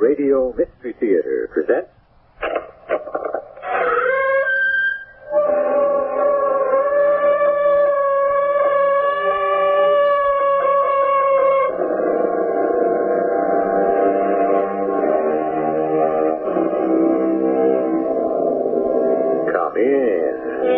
Radio Mystery Theater presents... Come in.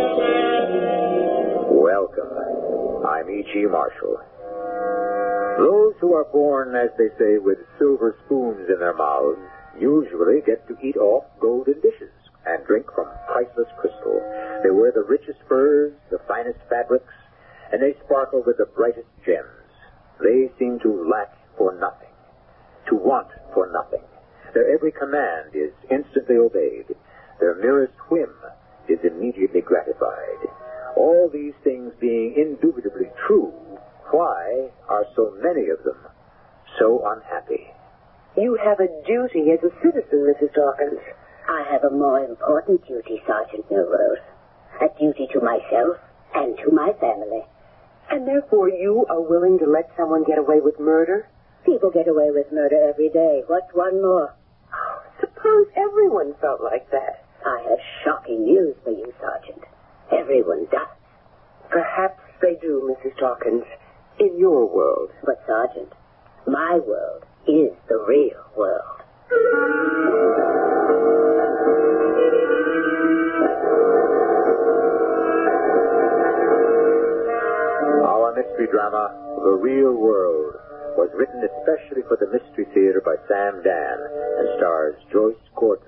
Welcome. I'm E.G. Marshall. Those who are born, as they say, with silver spoons in their mouths usually get to eat off golden dishes and drink from priceless crystal. They wear the richest furs, the finest fabrics, and they sparkle with the brightest gems. They seem to lack for nothing, to want for nothing. Their every command is instantly obeyed. Their merest whim is immediately gratified. All these things being indubitably true, why are so many of them so unhappy? You have a duty as a citizen, Mrs. Dawkins. I have a more important duty, Sergeant Milrose. A duty to myself and to my family. And therefore you are willing to let someone get away with murder? People get away with murder every day. What's one more? Oh, suppose everyone felt like that. I have shocking news for you, Sergeant. Everyone does. Perhaps they do, Mrs. Dawkins. In your world. But, Sergeant, my world is the real world. Our mystery drama, The Real World, was written especially for the Mystery Theater by Sam Dan and stars Joyce Gordon.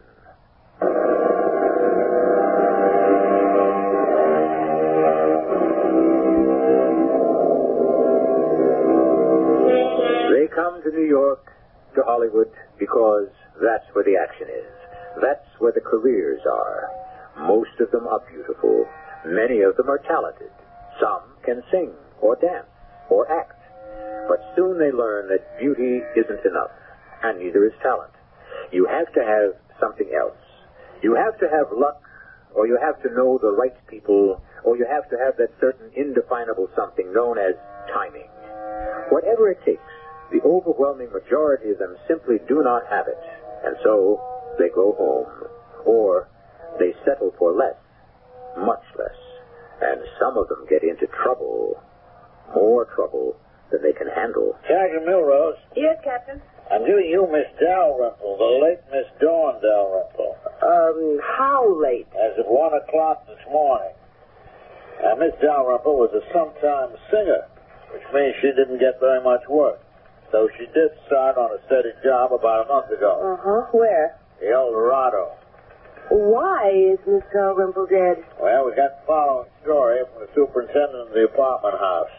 They come to New York, to Hollywood, because that's where the action is. That's where the careers are. Most of them are beautiful. Many of them are talented. Some can sing, or dance, or act. But soon they learn that beauty isn't enough, and neither is talent. You have to have something else. You have to have luck, or you have to know the right people, or you have to have that certain indefinable something known as timing. Whatever it takes, the overwhelming majority of them simply do not have it, and so they go home. Or they settle for less, much less, and some of them get into trouble, more trouble than they can handle. Sergeant Milrose. Yes, Captain? I'm giving you Miss Dalrymple, the late Miss Dawn Dalrymple. How late? As of 1 o'clock this morning. Now, Miss Dalrymple was a sometime singer, which means she didn't get very much work. So she did start on a steady job about a month ago. Uh-huh. Where? The El Dorado. Why is Miss Dalrymple dead? Well, we got the following story from the superintendent of the apartment house.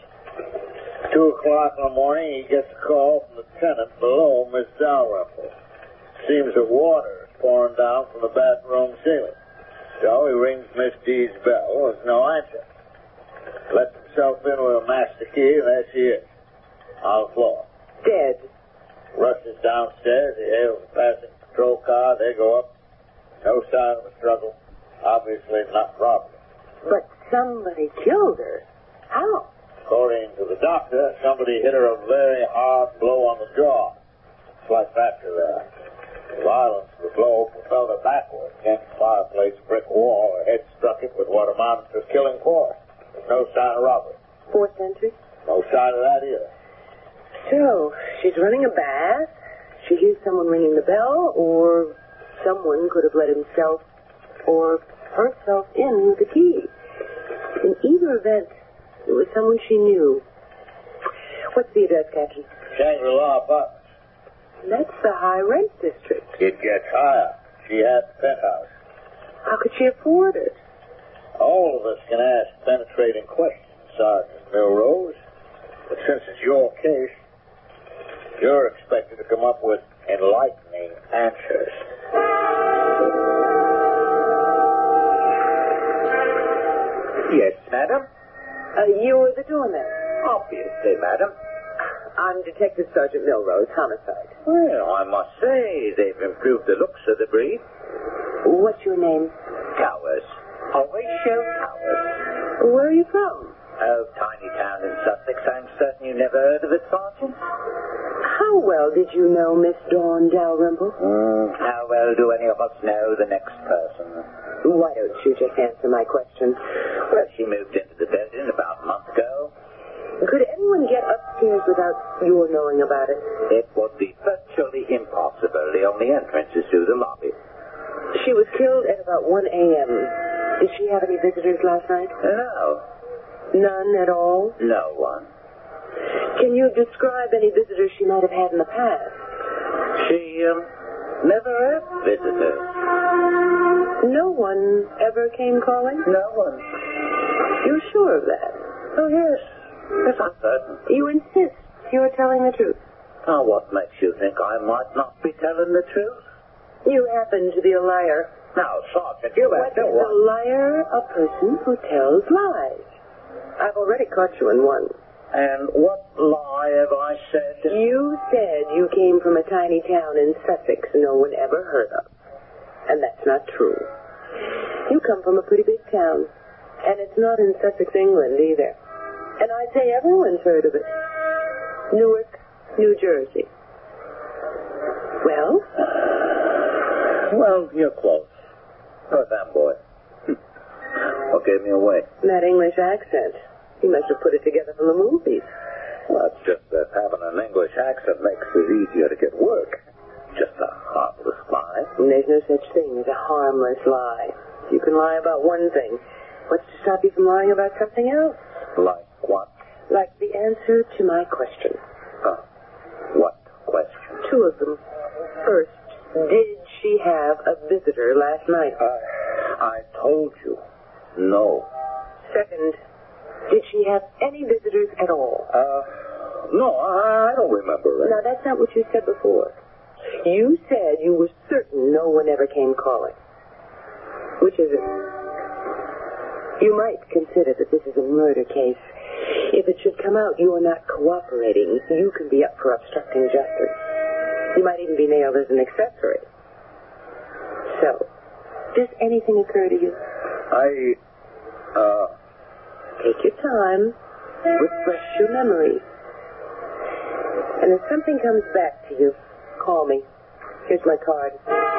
2 o'clock in the morning, he gets a call from the tenant below Miss Dalrymple. Seems that water is pouring down from the bathroom ceiling. So he rings Miss D's bell. There's no answer. Lets himself in with a master key, and there she is, on the floor. Dead. Rushes downstairs. He hails a passing patrol car. They go up. No sign of a struggle. Obviously not robbery. But somebody killed her. How? According to the doctor, somebody hit her a very hard blow on the jaw. Slight fracture there. The violence of the blow propelled her backward against the fireplace brick wall. Her head struck it with what amounted to killing force. There's no sign of robbery. 4th century? No sign of that either. So, she's running a bath. She hears someone ringing the bell, or someone could have let himself or herself in with the key. In either event, it was someone she knew. What's the address, Captain? Shangri-La Apartments. That's the high-rent district. It gets higher. She had the penthouse. How could she afford it? All of us can ask penetrating questions, Sergeant Milrose. But since it's your case, you're expected to come up with enlightening answers. Yes, madam? You're the doorman. Obviously, madam. I'm Detective Sergeant Milrose, homicide. Well, I must say, they've improved the looks of the breed. What's your name? Towers. Horatio Towers. Where are you from? Oh, tiny town in Sussex. I'm certain you never heard of it, Sergeant. How well did you know Miss Dawn Dalrymple? How well do any of us know the next person? Why don't you just answer my question? Well, she moved into the building about a month ago. Could anyone get upstairs without your knowing about it? It would be virtually impossible. The only entrance is through the lobby. She was killed at about 1 a.m. Did she have any visitors last night? No. None at all? No one. Can you describe any visitors she might have had in the past? She, never had visitors. No one ever came calling? No one. You're sure of that? Oh, yes. Yes, I'm certain. You insist you're telling the truth? Now, what makes you think I might not be telling the truth? You happen to be a liar. Now, Sergeant, you What better is a liar? A person who tells lies. I've already caught you in one. And what lie have I said? You said you came from a tiny town in Sussex no one ever heard of. And that's not true. You come from a pretty big town. And it's not in Sussex, England, either. And I'd say everyone's heard of it. Newark, New Jersey. Well? Well, you're close. Who's that boy? What gave me away? That English accent. He must have put it together from the movies. Well, it's just that having an English accent makes it easier to get work. Just a harmless lie. And there's no such thing as a harmless lie. You can lie about one thing. What's to stop you from lying about something else? Like what? Like the answer to my question. What question? Two of them. First, did she have a visitor last night? I told you. No. Second, did she have any visitors at all? No, I don't remember that. Now, that's not what you said before. You said you were certain no one ever came calling. Which is it? You might consider that this is a murder case. If it should come out you're not cooperating, you can be up for obstructing justice. You might even be nailed as an accessory. So, does anything occur to you? Take your time. Refresh your memory. And if something comes back to you, call me. Here's my card.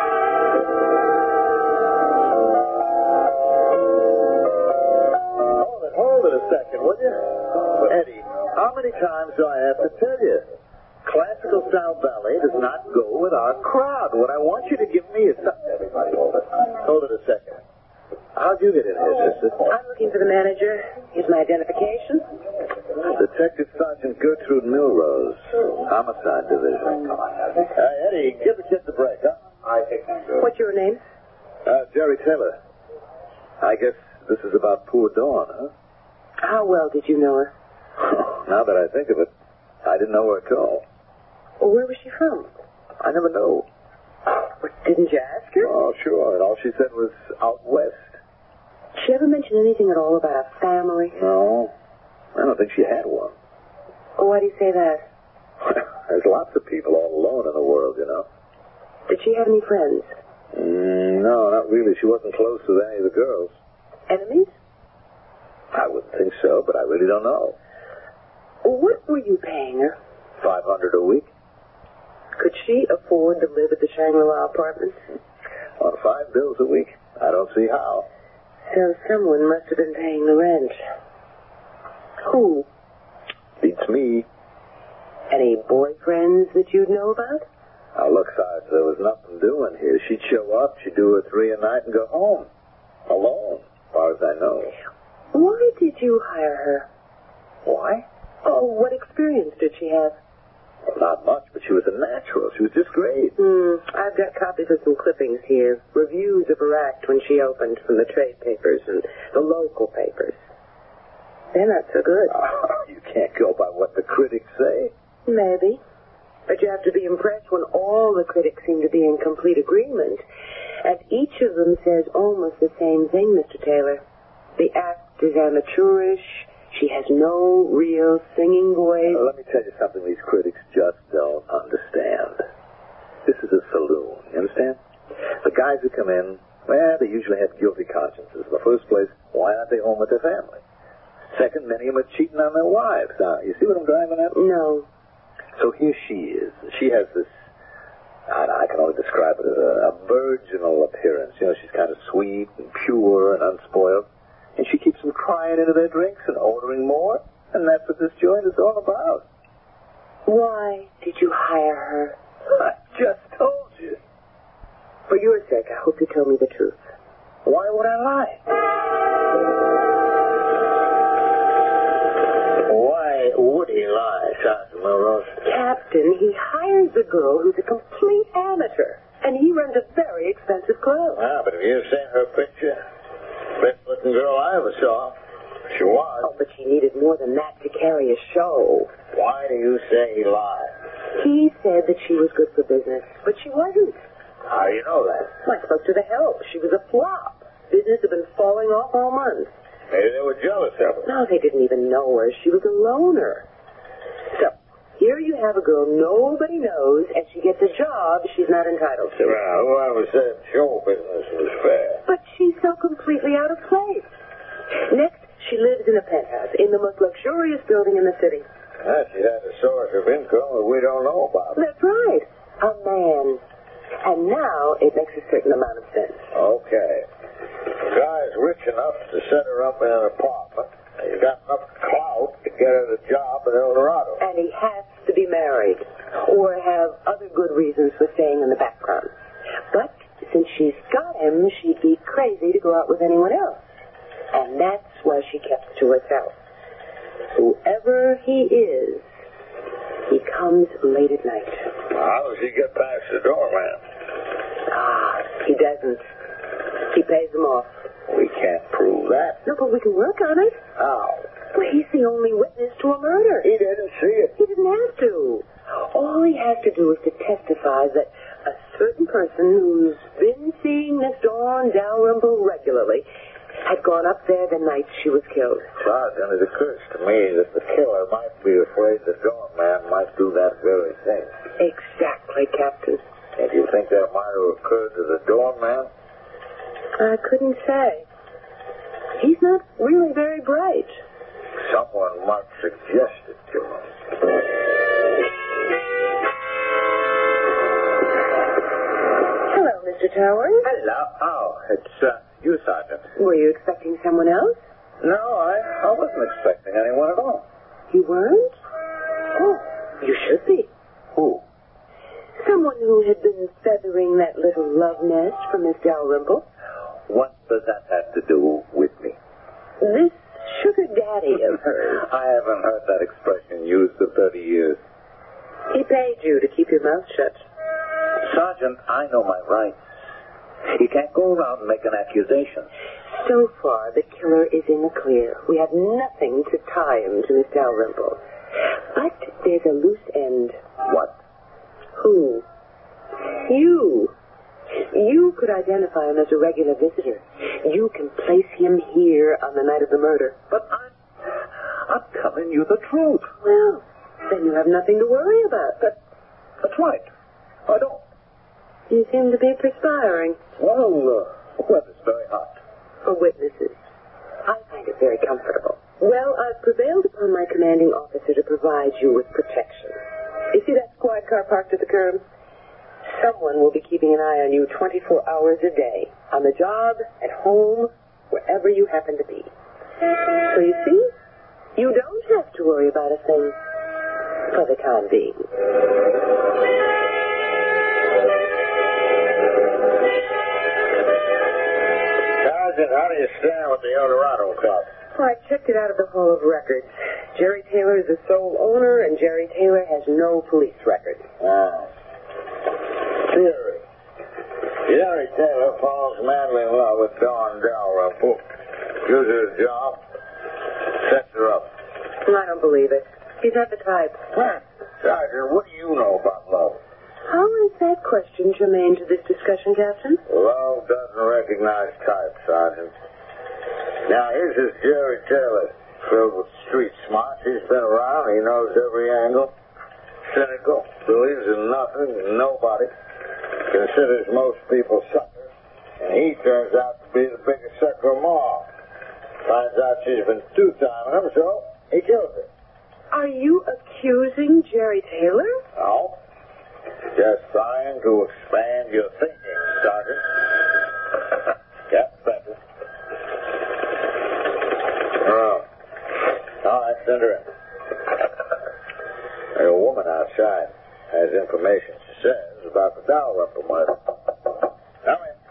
Hold it a second, will you? Eddie, how many times do I have to tell you? Classical style ballet does not go with our crowd. What I want you to give me is something. Everybody hold it. Hold it a second. How'd you get in here, sister? I'm looking for the manager. Here's my identification. Detective Sergeant Gertrude Milrose, Homicide Division. Eddie, give the kids a break, huh? I think so. What's your name? Jerry Taylor. I guess this is about poor Dawn, huh? How well did you know her? Now that I think of it, I didn't know her at all. Well, where was she from? I never know. What, didn't you ask her? Oh, sure. And all she said was out west. Did she ever mention anything at all about a family? No. I don't think she had one. Oh, why do you say that? There's lots of people all alone in the world, you know. Did she have any friends? No, not really. She wasn't close with any of the girls. Enemies? I wouldn't think so, but I really don't know. What were you paying her? $500 a week. Could she afford to live at the Shangri-La Apartments? On $5 a week? I don't see how. So someone must have been paying the rent. Who? Beats me. Any boyfriends that you'd know about? Now, look, Sarge, there was nothing doing here. She'd show up, she'd do her 3 a night and go home. Alone, as far as I know. Why did you hire her? Why? Oh, what experience did she have? Well, not much, but she was a natural. She was just great. I've got copies of some clippings here. Reviews of her act when she opened from the trade papers and the local papers. They're not so good. Oh, you can't go by what the critics say. Maybe. But you have to be impressed when all the critics seem to be in complete agreement. And each of them says almost the same thing, Mr. Taylor. The act is amateurish. She has no real singing voice. Let me tell you something these critics just don't understand. This is a saloon, you understand? The guys who come in, well, they usually have guilty consciences. In the first place, why aren't they home with their family? Second, many of them are cheating on their wives. You see what I'm driving at? No. So here she is. She has this, I can only describe it as a virginal appearance. You know, she's kind of sweet and pure and unspoiled. And she keeps them crying into their drinks and ordering more. And that's what this joint is all about. Why did you hire her? I just told you. For your sake, I hope you tell me the truth. Why would I lie? Why would he lie, Sergeant Melrose? Captain, he hires a girl who's a complete amateur. And he runs a very expensive club. Ah, but have you seen her picture? Best looking girl I ever saw. She was. Oh, but she needed more than that to carry a show. Why do you say he lied? He said that she was good for business, but she wasn't. How do you know that? I spoke to the help. She was a flop. Business had been falling off all month. Maybe they were jealous of her. No, they didn't even know her. She was a loner. So, here you have a girl nobody knows, and she gets a job she's not entitled to. Well, whoever said show business was fair. But she's so completely out of place. Next, she lives in a penthouse in the most luxurious building in the city. Ah, she had a source of income that we don't know about. That's right. A man. And now it makes a certain amount of sense. Okay. The guy's rich enough to set her up in an apartment. He's got enough clout to get her the job in El Dorado. And he has to be married or have other good reasons for staying in the background. But since she's got him, she'd be crazy to go out with anyone else. And that's why she kept to herself. Whoever he is, he comes late at night. How does he get past the doorman? He doesn't. He pays him off. We can't prove that. No, but we can work on it. How? Well, he's the only witness to a murder. He didn't see it. He didn't have to. All he has to do is to testify that a certain person who's been seeing Miss Dawn Dalrymple regularly had gone up there the night she was killed. Sergeant, it occurs to me that the killer might be afraid the doorman might do that very thing. Exactly, Captain. And you think that might have occurred to the doorman? I couldn't say. He's not really very bright. Someone might suggest it to him. Hello, Mr. Towers. Hello. Oh, it's you, Sergeant. Were you expecting someone else? No, I wasn't expecting anyone at all. You weren't? Oh, you should be. Who? Someone who had been feathering that little love nest for Miss Dalrymple. What does that have to do with me? This sugar daddy of hers. I haven't heard that expression used in 30 years. He paid you to keep your mouth shut. Sergeant, I know my rights. You can't go around making accusations. So far, the killer is in the clear. We have nothing to tie him to Miss Dalrymple. But there's a loose end. What? Who? You. You could identify him as a regular visitor. You can place him here on the night of the murder. But I'm telling you the truth. Well, then you have nothing to worry about. That's right. I don't. You seem to be perspiring. Well, the weather's very hot. For witnesses. I find it very comfortable. Well, I've prevailed upon my commanding officer to provide you with protection. You see that squad car parked at the curb? Someone will be keeping an eye on you 24 hours a day. On the job, at home, wherever you happen to be. So you see, you don't have to worry about a thing. For the time being. Sergeant, how do you stand with the El Dorado Club? Well, I checked it out of the Hall of Records. Jerry Taylor is the sole owner, and Jerry Taylor has no police record. Theory. Jerry Taylor falls madly in love with Dawn Dalrymple. Gives her a job. Sets her up. Well, I don't believe it. He's not the type. Sergeant, what do you know about love? How is that question germane to this discussion, Captain? Love doesn't recognize type, Sergeant. Now, here's this Jerry Taylor, filled with street smarts. He's been around. He knows every angle. Cynical. Believes in nothing and nobody. Considers most people suckers. And he turns out to be the biggest sucker of them all. Finds out she's been two-timing him, so he kills her. Are you accusing Jerry Taylor? No. Just trying to expand your thinking, Sergeant. Get better. Oh. All right, send her in. There's a woman outside. Has information, she says, about the Dalrymple murder. Come in.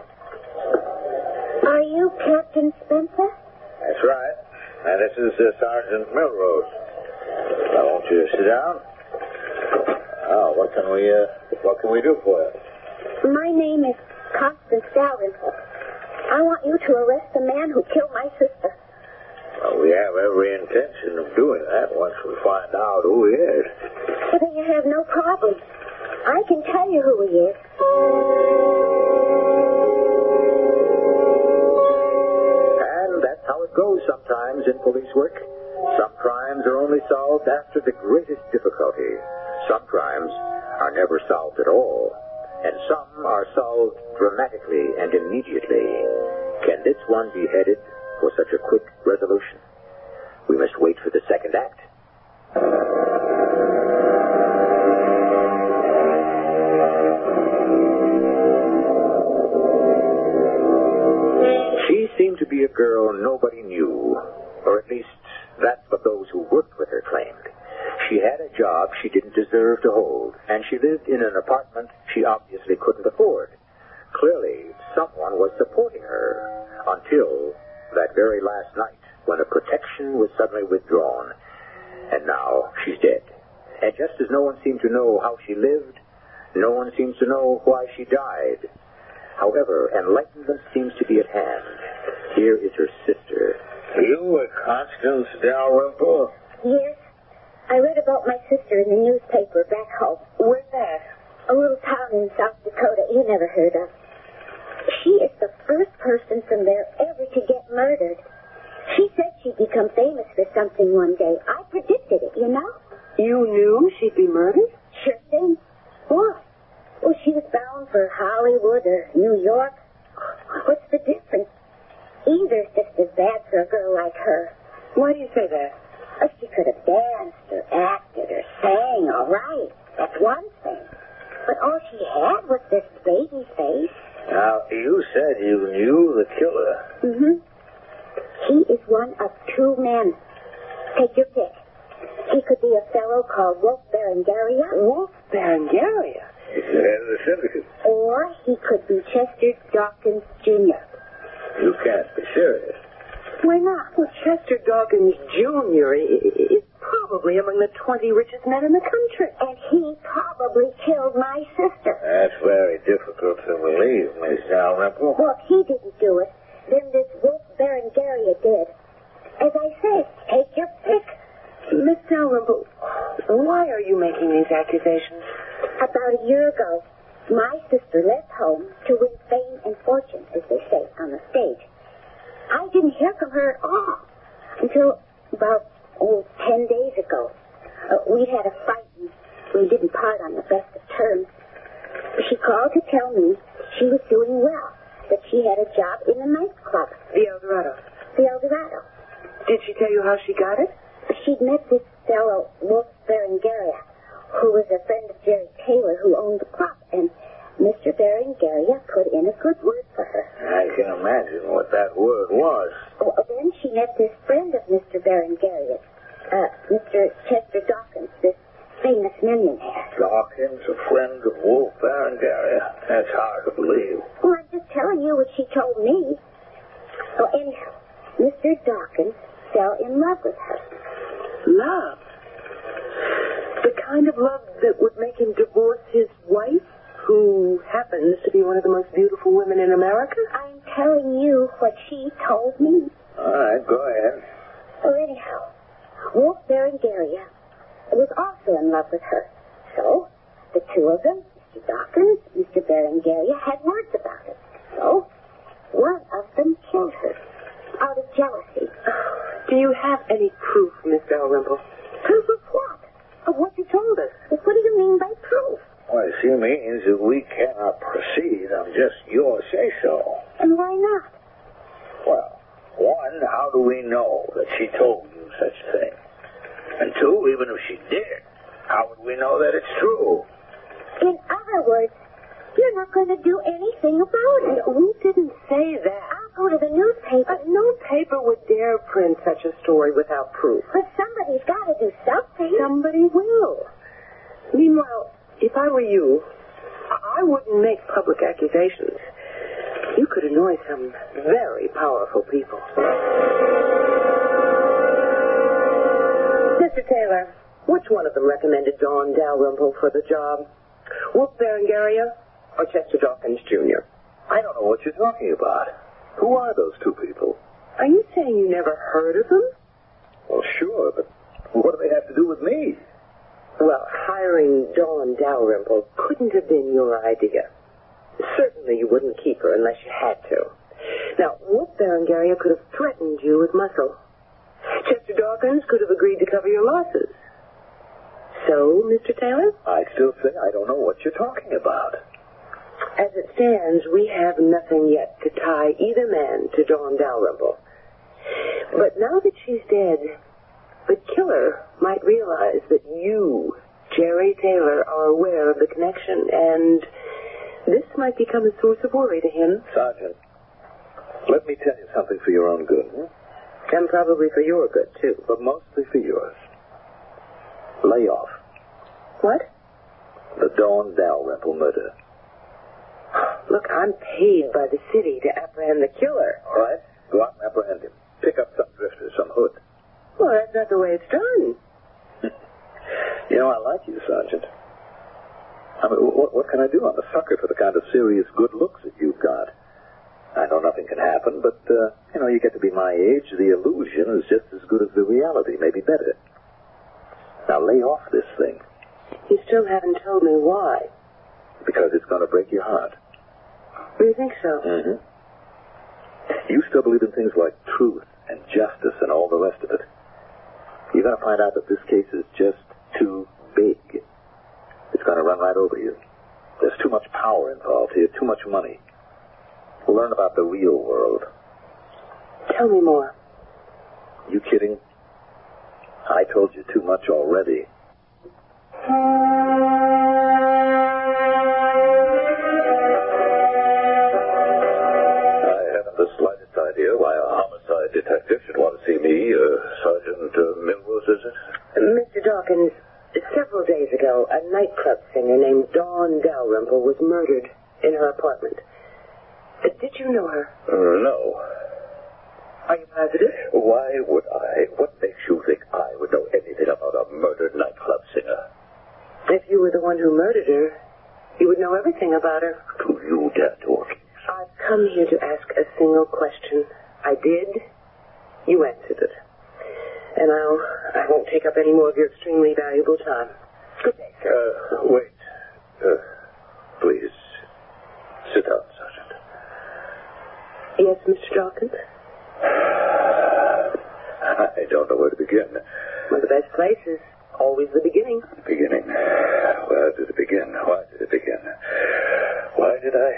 Are you Captain Spencer? That's right. And this is Sergeant Milrose. Now, won't you sit down? Oh, what can we do for you? My name is Constance Dalrymple. I want you to arrest the man who killed my sister. Well, we have every intention of doing that once we find out who he is. Well, then you have no problem. I can tell you who he is. And that's how it goes sometimes in police work. Some crimes are only solved after the greatest difficulty. Some crimes are never solved at all. And some are solved dramatically and immediately. Can this one be headed for such a quick resolution? We must wait for the second act. She seemed to be a girl nobody knew, or at least that's what those who worked with her claimed. She had a job she didn't deserve to hold, and she lived in an apartment she obviously couldn't afford. Clearly, someone was supporting her until that very last night when the protection was suddenly withdrawn. And now she's dead. And just as no one seemed to know how she lived, no one seems to know why she died. However, enlightenment seems to be at hand. Here is her sister. You were Constance Dalrymple? Yes. I read about my sister in the newspaper back home. Where's that? A little town in South Dakota you never heard of. She is the first person from there ever to get murdered. She said she'd become famous for something one day. I predicted it, you know. You knew she'd be murdered? Sure thing. Why? Well, she was bound for Hollywood or New York. What's the difference? Either's just as bad for a girl like her. Why do you say that? Oh, she could have danced or acted or sang all right. That's one thing. But all she had was this baby face. Now, you said you knew the killer. Mm-hmm. He is one of two men. Take your pick. He could be a fellow called Wolf Berengaria. Wolf Berengaria? He's the head of the syndicate. Or he could be Chester Dawkins, Jr. You can't be serious. Why not? Well, Chester Dawkins, Jr. is probably among the 20 richest men in the country. And he probably killed my sister. That's very difficult to believe, Miss Dalrymple. Well, if he didn't do it, then this Wolf Berengaria did. As I said, take your pick. Miss Dalrymple, why are you making these accusations? About a year ago, my sister left home to win fame and fortune, as they say, on the stage. I didn't hear from her at all until about 10 days ago. We had a fight and we didn't part on the best of terms. She called to tell me she was doing well, that she had a job in the nightclub. The Eldorado. The Eldorado. Did she tell you how she got it? She'd met this fellow, Wolf Berengaria, who was a friend of Jerry Taylor, who owned the club, and Mr. Berengaria put in a good word for her. I can imagine what that word was. Well, then she met this friend of Mr. Berengaria, Mr. Chester Dawkins, this famous millionaire. Dawkins, a friend of Wolf Berengaria? That's hard to believe. Well, I'm just telling you what she told me. Well, anyhow, Mr. Dawkins fell in love with her. Love? The kind of love that would make him divorce his wife, who happens to be one of the most beautiful women in America? I'm telling you what she told me. All right, go ahead. Well, anyhow, Wolf Berengaria was also in love with her. So, the two of them, Mr. Dawkins, Mr. Berengaria, had words about it. So, one of them killed her out of jealousy. Do you have any proof, Miss Dalrymple? Proof of what? Of what you told us. Well, what do you mean by proof? Well, she means that we cannot proceed on just your say-so. And why not? Well, one, how do we going to do anything about it. We didn't say that. I'll go to the newspaper. No paper would dare print such a story without proof. But somebody's got to do something. Somebody will. Meanwhile, if I were you, I wouldn't make public accusations. You could annoy some very powerful people. Mr. Taylor, which one of them recommended Dawn Dalrymple for the job? Wolf Berengaria or Chester Dawkins, Jr.? I don't know what you're talking about. Who are those two people? Are you saying you never heard of them? Well, sure, but what do they have to do with me? Well, hiring Dawn Dalrymple couldn't have been your idea. Certainly you wouldn't keep her unless you had to. Now, Wolf Berengaria could have threatened you with muscle. Chester Dawkins could have agreed to cover your losses. So, Mr. Taylor? I still say I don't know what you're talking about. As it stands, we have nothing yet to tie either man to Dawn Dalrymple. But now that she's dead, the killer might realize that you, Jerry Taylor, are aware of the connection, and this might become a source of worry to him. Sergeant, let me tell you something for your own good. And probably for your good, too. But mostly for yours. Lay off. What? The Dawn Dalrymple murder. Look, I'm paid by the city to apprehend the killer. All right? Go out and apprehend him. Pick up some drifters, some hood. Well, that's not the way it's done. You know, I like you, Sergeant. I mean, what can I do? I'm a sucker for the kind of serious good looks that you've got. I know nothing can happen, but, you get to be my age, the illusion is just as good as the reality, maybe better. Now lay off this thing. You still haven't told me why. Because it's going to break your heart. Do you think so? Mm-hmm. You still believe in things like truth and justice and all the rest of it. You're going to find out that this case is just too big. It's going to run right over you. There's too much power involved here, too much money. Learn about the real world. Tell me more. You kidding? I told you too much already. The slightest idea why a homicide detective should want to see me, Sergeant Milrose, is it? Mr. Dawkins, several days ago, a nightclub singer named Dawn Dalrymple was murdered in her apartment. Did you know her? No. Are you positive? Why would I? What makes you think I would know anything about a murdered nightclub singer? If you were the one who murdered her, you would know everything about her. Do you dare talk? I've come here to ask a single question. I did. You answered it. And I won't take up any more of your extremely valuable time. Good day, sir. Wait. Please. Sit down, Sergeant. Yes, Mr. Dawkins? I don't know where to begin. Well, the best place is always the beginning. Beginning? Where did it begin? Why did it begin? Why did I...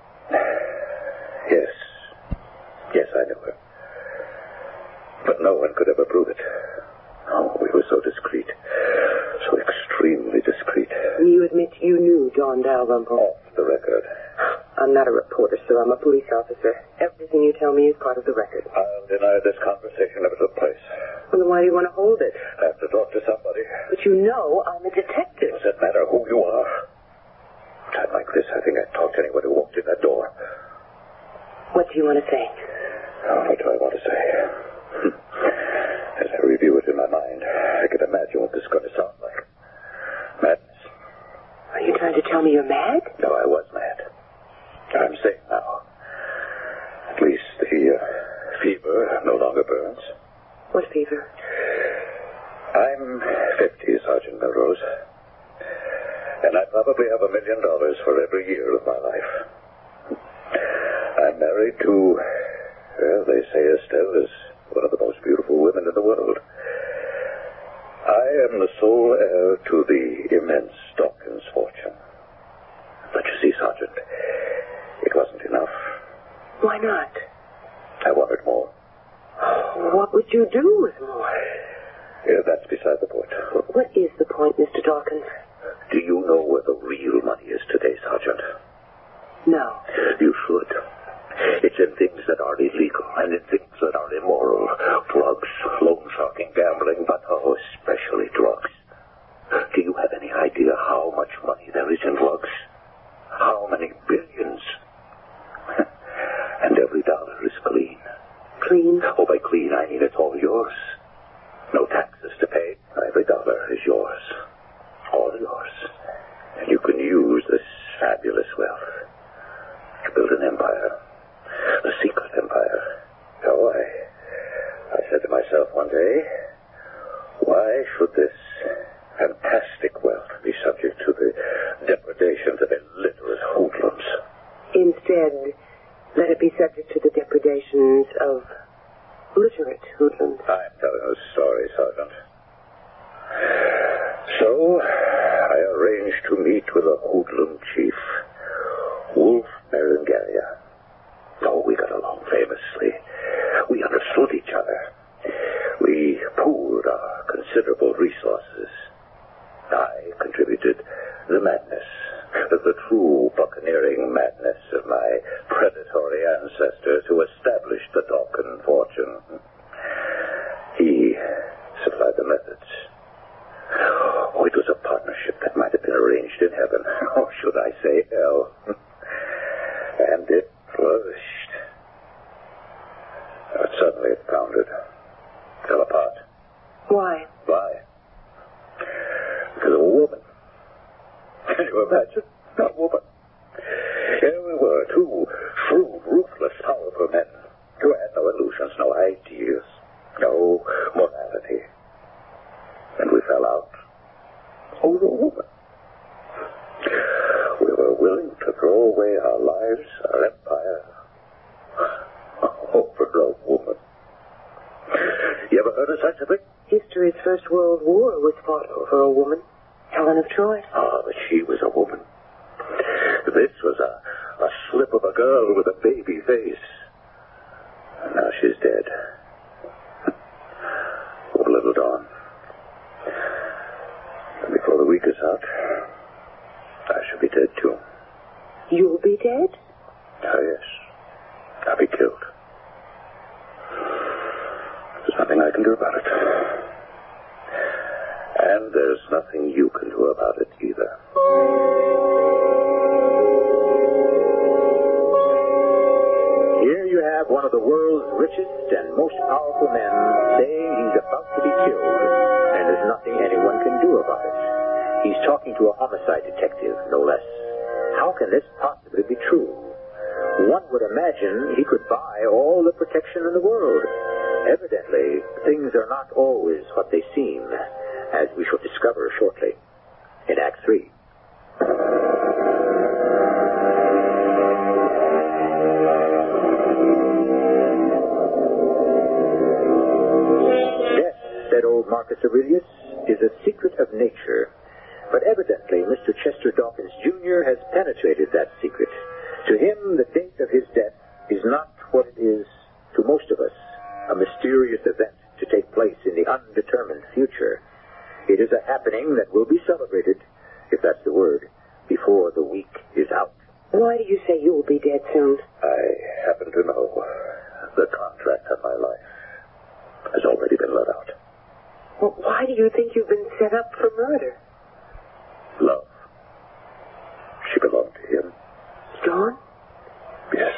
Yes, I knew her. But no one could ever prove it. Oh, we were so discreet. So extremely discreet. You admit you knew Dawn Dalrymple? Off the record. I'm not a reporter, sir. I'm a police officer. Everything you tell me is part of the record. I'll deny this conversation never took place. Well, then why do you want to hold it? I have to talk to somebody. But you know I'm a detective. Does it matter who you are? A time like this, I think I'd talk to anyone who walked in that door. What do you want to say? Oh, what do I want to say? As I review it in my mind, I can imagine what this is going to sound like. Madness. Are you trying to tell me you're mad? No, I was mad. I'm safe now. At least the fever no longer burns. What fever? I'm 50, Sergeant Milrose. And I probably have $1 million for every year of my life. I'm married to, well, they say Estelle is one of the most beautiful women in the world. I am the sole heir to the immense Dawkins fortune. But you see, Sergeant, it wasn't enough. Why not? I wanted more. What would you do with more? Yeah, that's beside the point. What is the point, Mr. Dawkins? Do you know where the real money is today, Sergeant? No. You should. It's in things that are illegal and in things that are immoral. Drugs, loan sharking, gambling, but especially drugs. Do you have any idea how much money there is in drugs? How many billions? And every dollar is clean. Clean? Oh, by clean, I mean it's all yours. No taxes to pay. Every dollar is yours. All yours. And you can use this fabulous wealth to build an empire. A secret empire. So I said to myself one day, why should this fantastic wealth be subject to the depredations of illiterate hoodlums? Instead, let it be subject to the depredations of literate hoodlums. I'm telling a story, Sergeant. So, I arranged to meet with a hoodlum chief, Wolf Berengaria. Oh, we got along famously. We understood each other. We pooled our considerable resources. I contributed the madness, the true buccaneering madness of my predatory ancestors who established the Dawkins fortune. He supplied the methods. Oh, it was a partnership that might have been arranged in heaven, or should I say hell. And it flourished. But suddenly it foundered. Fell apart. Why? Why? Because of a woman. Can you imagine? A woman. Here we were, two shrewd, ruthless, powerful men who had no illusions, no ideas, no morality. And we fell out over a woman. We were willing to throw away our lives, our empire, over a woman. You ever heard of such a thing? History's First World War was fought over a woman. Helen of Troy. Ah, but she was a woman. This was a slip of a girl with a baby face. And now she's dead. Oh, little Dawn. And before the week is out, I shall be dead too. You'll be dead? Ah, yes. I'll be killed. There's nothing I can do about it. And there's nothing you can do about it either. Here you have one of the world's richest and most powerful men saying he's about to be killed, and there's nothing anyone can do about it. He's talking to a homicide detective, no less. How can this possibly be true? One would imagine he could buy all the protection in the world. Evidently, things are not always what they seem, as we shall discover shortly in Act 3. Death, said old Marcus Aurelius, is a secret of nature. But evidently, Mr. Chester Dawkins, Jr. has penetrated that secret. To him, the date of his death is not what it is to most of us, a mysterious event to take place in the undetermined future. It is a happening that will be celebrated, if that's the word, before the week is out. Why do you say you will be dead soon? I happen to know the contract of my life has already been let out. Well, why do you think you've been set up for murder? Love. She belonged to him. Dawn? Yes.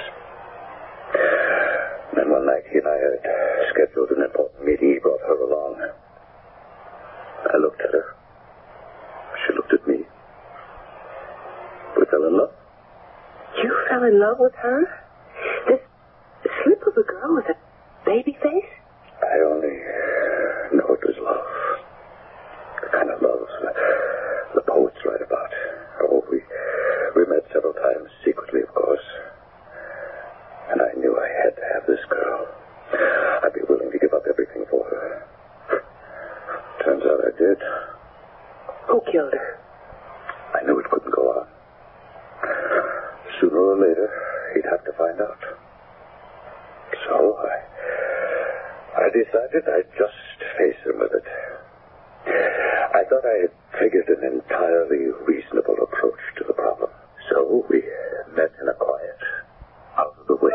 And one night he and I had scheduled an important meeting. He brought her along. I looked at her. She looked at me. We fell in love. You fell in love with her? This slip of a girl with a baby face? I only know it was love. The kind of love the poets write about. Oh, we met several times, secretly, of course. And I knew I had to have this girl. I'd be willing to give up everything for her. Turns out I did. Who killed her? I knew it couldn't go on. Sooner or later, he'd have to find out. So I decided I'd just face him with it. I thought I had figured an entirely reasonable approach to the problem. So we met in a quiet the way.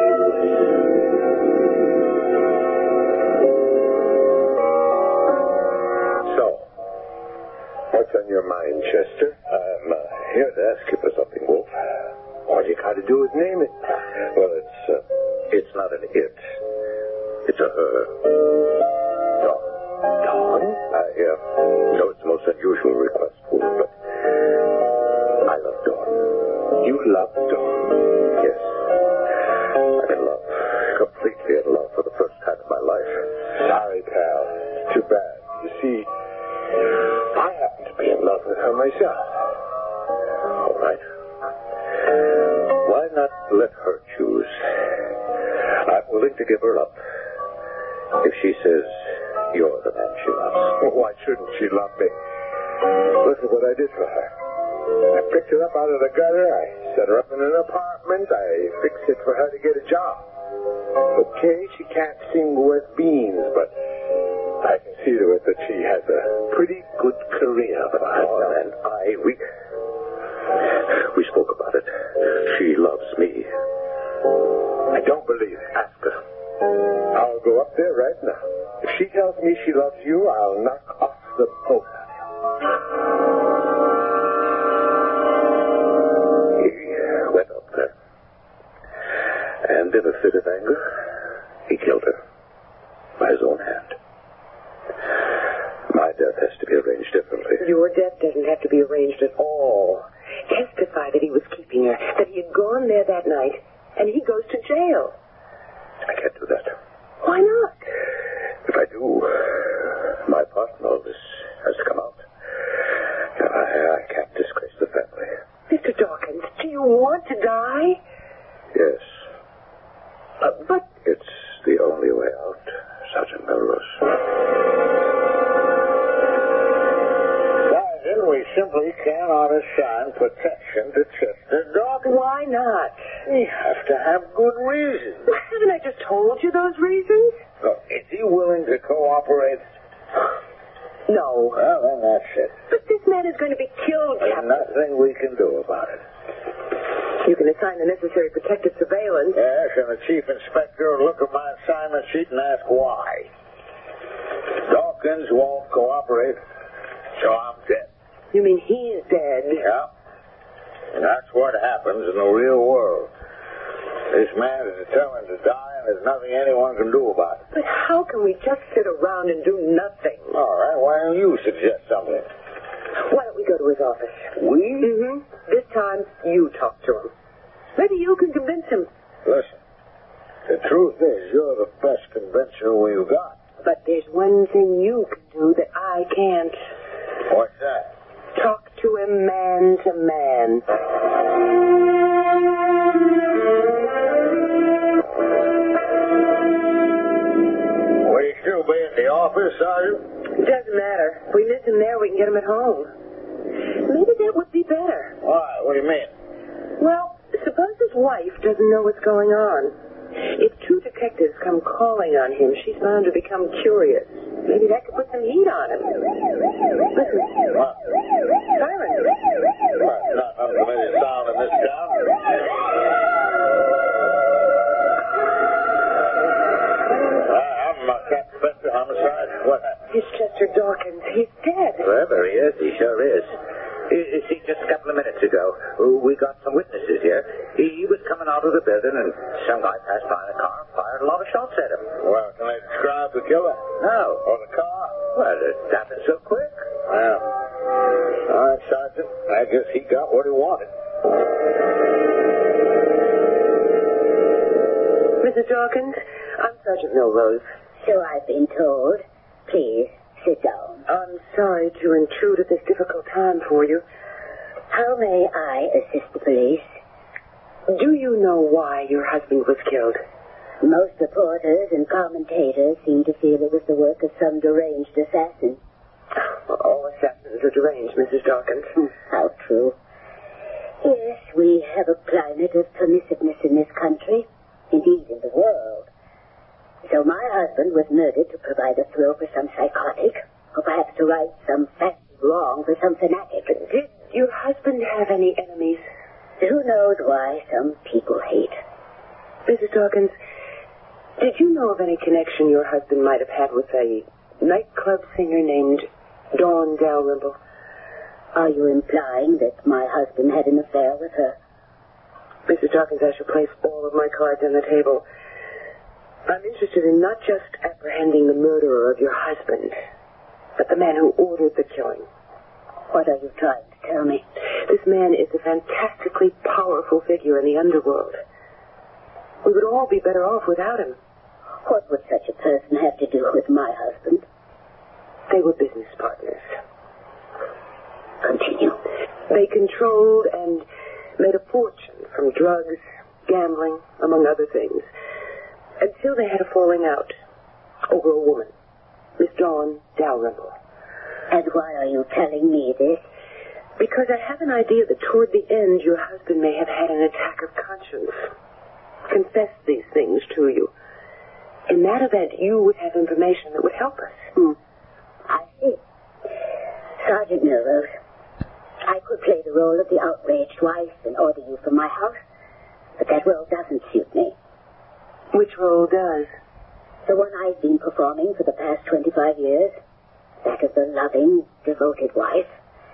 So, what's on your mind, Chester? I'm here to ask you for something, Wolf. All you got to do is name it. Well, it's not an it. It's a her. Dawn. Dawn? I know it's the most unusual request, Wolf, but I love Dawn. You love Dawn? Yes. I'm in love. Completely in love for the first time in my life. Sorry, pal. It's too bad. You see, I happen to be in love with her myself. All right. Why not let her choose? I'm willing to give her up if she says you're the man she loves. Well, why shouldn't she love me? Look at what I did for her. I picked her up out of the gutter. I set her up in an apartment. I fixed it for her to get a job. Okay, she can't sing worth beans, but I can see to it that she has a pretty good career for herself. And we spoke about it. She loves me. I don't believe it. Ask her. I'll go up there right now. If she tells me she loves you, I'll knock off the both of you. He went up there. And in a fit of anger, he killed her by his own hand. My death has to be arranged differently. Your death doesn't have to be arranged at all. Testify that he was keeping her, that he had gone there that night, and he goes to jail. I can't do that. Why not? If I do, my part in all this has to come out. I can't disgrace the family. Mr. Dawkins, do you want to die? Yes. But... It's the only way out, Sergeant Melrose. Sergeant, we simply cannot assign protection to Chester Dawkins. why not? We have to have good reasons. Well, haven't I just told you those reasons? Look, is he willing to cooperate? No. Well, then that's it. But this man is going to be killed, There's Captain. nothing we can do about it. You can assign the necessary protective surveillance. Yes, and the chief inspector will look at my assignment sheet and ask why. Dawkins won't cooperate, so I'm dead. You mean he's dead? Yeah. And that's what happens in the real world. This man is determined to die, and there's nothing anyone can do about it. But how can we just sit around and do nothing? All right, why don't you suggest something? Why don't we go to his office? We? Mm-hmm. This time, you talk to him. Maybe you can convince him. Listen, the truth is you're the best convincer we've got. But there's one thing you can do that I can't. What's that? Talk to him man to man. Will you still be in the office, Sergeant? It doesn't matter. If we miss him there, we can get him at home. Maybe that would be better. Why? What do you mean? Well, suppose his wife doesn't know what's going on. If two detectives come calling on him, she's bound to become curious. Maybe that could put some heat on him. Listen. What? Sirens. Well, not an unfamiliar sound in this town. I'm Captain Spencer, homicide. What happened? It's Chester Dawkins. He's dead. Well, there he is. He sure is. See, just a couple of minutes ago, we got some witnesses here. He was coming out of the building, and some guy passed by in a car and fired a lot of shots at him. Well, can they describe the killer? No. Or the car? Well, it happened so quick. Well, all right, Sergeant. I guess he got what he wanted. Mrs. Dawkins, I'm Sergeant Melrose. So I've been told. Please, sit down. I'm sorry to intrude at this difficult time for you. How may I assist the police? Do you know why your husband was killed? Most reporters and commentators seem to feel it was the work of some deranged assassin. All assassins are deranged, Mrs. Dawkins. How true. Yes, we have a climate of permissiveness in this country, indeed in the world. So my husband was murdered to provide a thrill for some psychotic, or perhaps to right some fancy wrong for some fanatic. Did your husband have any enemies? Who knows why some people hate? Mrs. Dawkins, did you know of any connection your husband might have had with a nightclub singer named Dawn Dalrymple? Are you implying that my husband had an affair with her? Mr. Dawkins, I shall place all of my cards on the table. I'm interested in not just apprehending the murderer of your husband, but the man who ordered the killing. What are you trying to tell me? This man is a fantastically powerful figure in the underworld. We would all be better off without him. What would such a person have to do with my husband? They were business partners. Continue. They controlled and made a fortune from drugs, gambling, among other things, until they had a falling out over a woman, Miss Dawn Dalrymple. And why are you telling me this? Because I have an idea that toward the end your husband may have had an attack of conscience. Confess these things to you. In that event, you would have information that would help us. I see. Sergeant Milrose, I could play the role of the outraged wife and order you from my house, but that role doesn't suit me. Which role does? The one I've been performing for the past 25 years. That of the loving, devoted wife.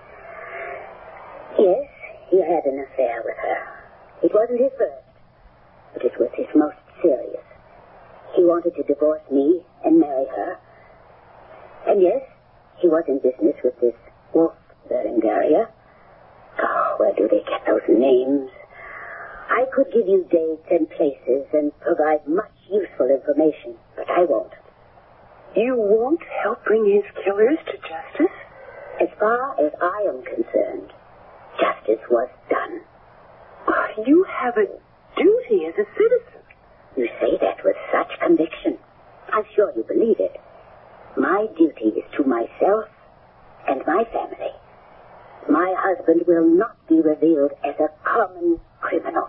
Yes, he had an affair with her. It wasn't his first, but it was his most serious. He wanted to divorce me and marry her. And yes, he was in business with this Wolf Berengaria. Oh, where do they get those names? I could give you dates and places and provide much useful information, but I won't. You won't help bring his killers to justice? As far as I am concerned, justice was done. Oh, you have a duty as a citizen. You say that with such conviction. I'm sure you believe it. My duty is to myself and my family. My husband will not be revealed as a common criminal.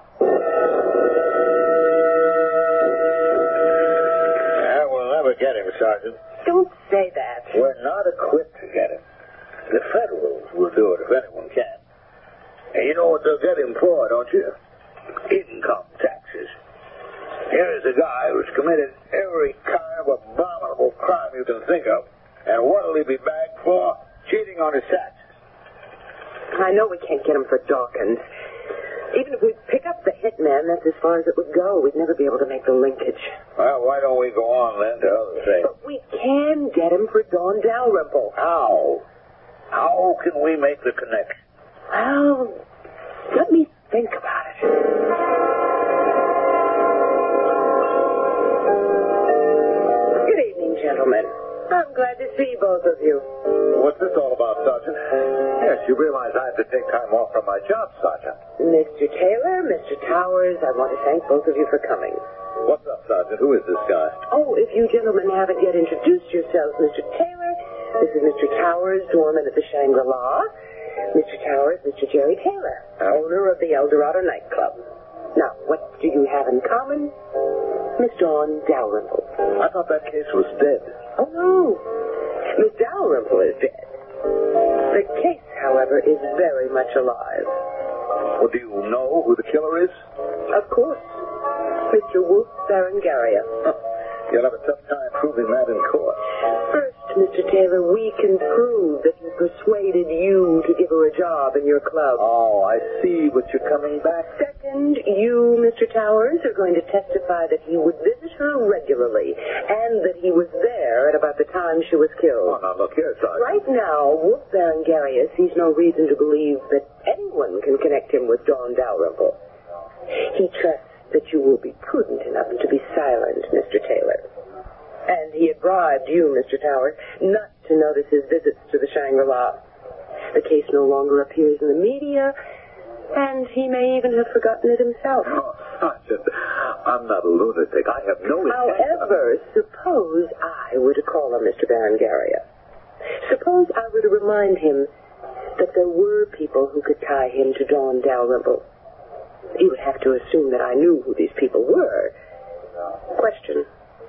We'll never get him, Sergeant. Don't say that. We're not equipped to get him. The Federals will do it if anyone can. And you know what they'll get him for, don't you? Income taxes. Here's a guy who's committed every kind of abominable crime you can think of. And what'll he be bagged for? Cheating on his taxes. I know we can't get him for Dawkins. Even if we pick up the hitman, that's as far as it would go. We'd never be able to make the linkage. Well, why don't we go on then to other things? But we can get him for Dawn Dalrymple. How? How can we make the connection? Well, let me think about it. Good evening, gentlemen. I'm glad to see both of you. What's this all about, Sergeant? Yes, you realize I have to take time off from my job, Sergeant. Mr. Taylor, Mr. Towers, I want to thank both of you for coming. What's up, Sergeant? Who is this guy? Oh, if you gentlemen haven't yet introduced yourselves, Mr. Taylor, this is Mr. Towers, doorman at the Shangri-La. Mr. Towers, Mr. Jerry Taylor, owner of the El Dorado nightclub. Now, what do you have in common? Miss Dawn Dalrymple. I thought that case was dead. Oh, no. Miss Dalrymple is dead. The case, however, is very much alive. Well, do you know who the killer is? Of course. Mr. Wolf Berengaria. You'll have a tough time proving that in court. First, Mr. Taylor, we can prove that he persuaded you to give her a job in your club. Oh, I see what you're coming back. Second, you, Mr. Towers, are going to testify that he would visit her regularly and that he was there at about the time she was killed. Oh, now look here, Sergeant. Right now, Wolf Berengaria sees no reason to believe that anyone can connect him with Dawn Dalrymple. He trusts that you will be prudent enough to be silent, Mr. Taylor. And he had bribed you, Mr. Towers, not to notice his visits to the Shangri-La. The case no longer appears in the media, and he may even have forgotten it himself. Oh, Sergeant, I'm not a lunatic. I have no intent. However, suppose I were to call on Mr. Berengaria. Suppose I were to remind him that there were people who could tie him to Dawn Dalrymple. He would have to assume that I knew who these people were. Question.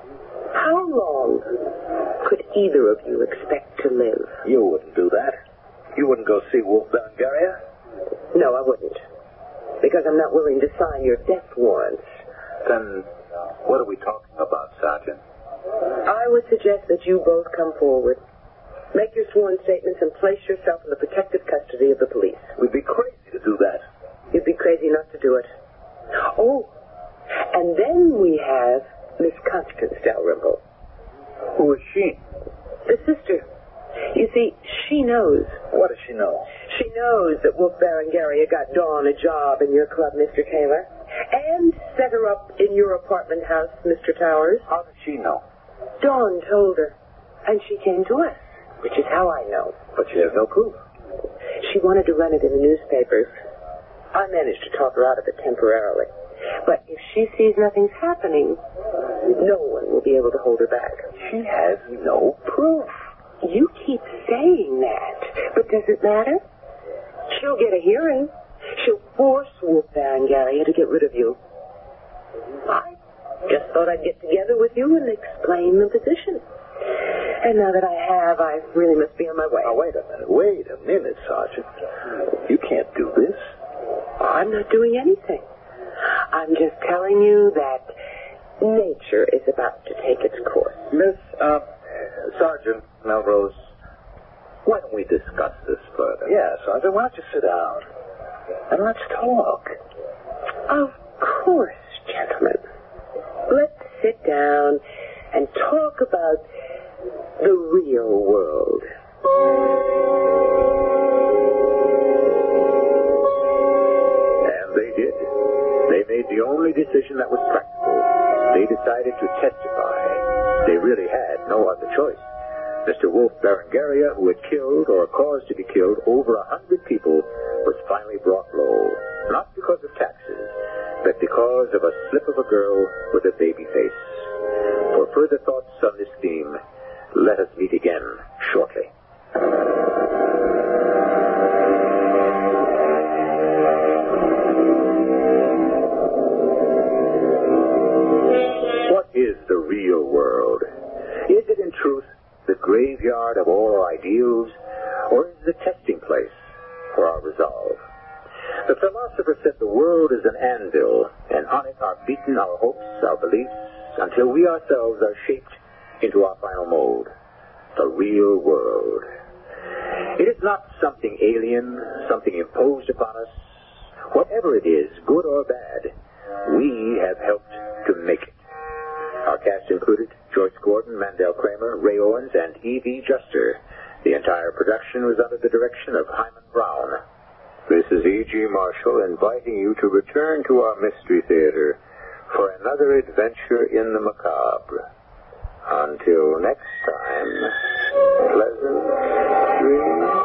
How long could either of you expect to live? You wouldn't do that. You wouldn't go see Wolf Berengaria? No, I wouldn't. Because I'm not willing to sign your death warrants. Then what are we talking about, Sergeant? I would suggest that you both come forward. Make your sworn statements and place yourself in the protective custody of the police. We'd be crazy to do that. You'd be crazy not to do it. Oh, and then we have Miss Constance Dalrymple. Who is she? The sister. You see, she knows. What does she know? She knows that Wolf Berengaria got Dawn a job in your club, Mr. Taylor, and set her up in your apartment house, Mr. Towers. How does she know? Dawn told her, and she came to us, which is how I know. But she has no proof. She wanted to run it in the newspapers. I managed to talk her out of it temporarily. But if she sees nothing's happening, no one will be able to hold her back. She has no proof. You keep saying that, but does it matter? She'll get a hearing. She'll force Wolf Berengaria to get rid of you. I just thought I'd get together with you and explain the position. And now that I have, I really must be on my way. Now, wait a minute, Sergeant. You can't do this. I'm not doing anything. I'm just telling you that nature is about to take its course. Miss, Sergeant Melrose, why don't we discuss this further? Yes, Sergeant, why don't you sit down and let's talk. Of course, gentlemen. Let's sit down and talk about the real world. And they did. They made the only decision that was practical. They decided to testify. They really had no other choice. Mr. Wolf Berengaria, who had killed or caused to be killed over 100 people, was finally brought low. Not because of taxes, but because of a slip of a girl with a baby face. For further thoughts on this theme, let us meet again shortly. What is the real world? Is it in truth the graveyard of all our ideals, or is it a testing place for our resolve? The philosopher said the world is an anvil, and on it are beaten our hopes, our beliefs, until we ourselves are shaped into our final mold. The real world. It is not something alien, something imposed upon us. Whatever it is, good or bad, we have helped to make it. Our cast included Joyce Gordon, Mandel Kramer, Ray Owens, and E.V. Juster. The entire production was under the direction of Hyman Brown. This is E.G. Marshall inviting you to return to our Mystery Theater for another adventure in the macabre. Until next time, pleasant dreams.